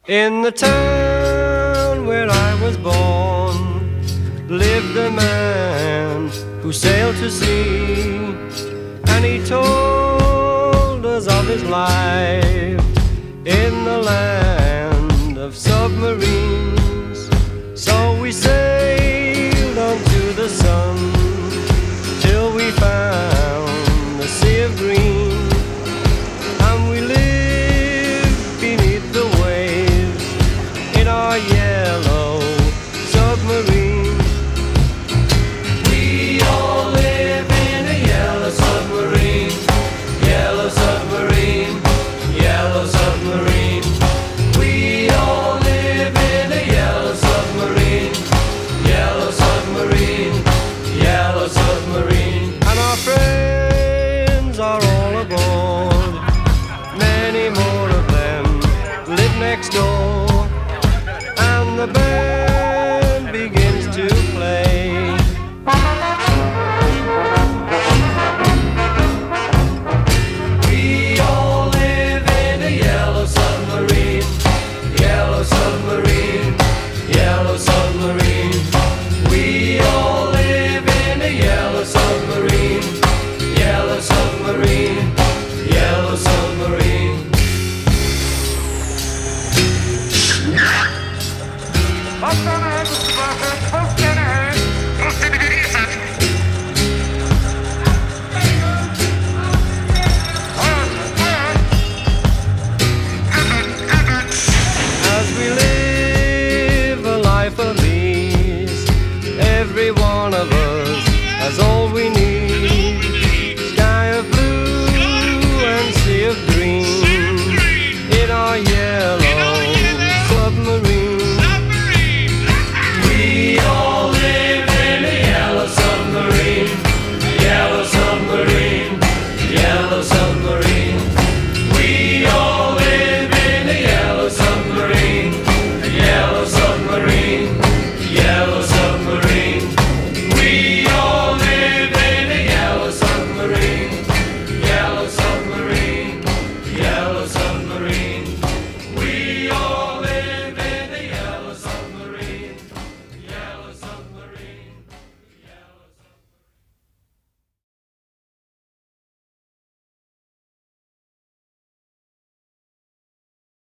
In the town where I was born lived a man who sailed to sea, and he told us of his life in the land of submarines. So we sailed onto the sun till we found the sea of green, and we lived beneath the waves in our yellow submarine. We all live in a yellow submarine, yellow submarine, yellow submarine. We all live in a yellow submarine, yellow submarine, yellow submarine. And our friends are all aboard, many more of them live next door.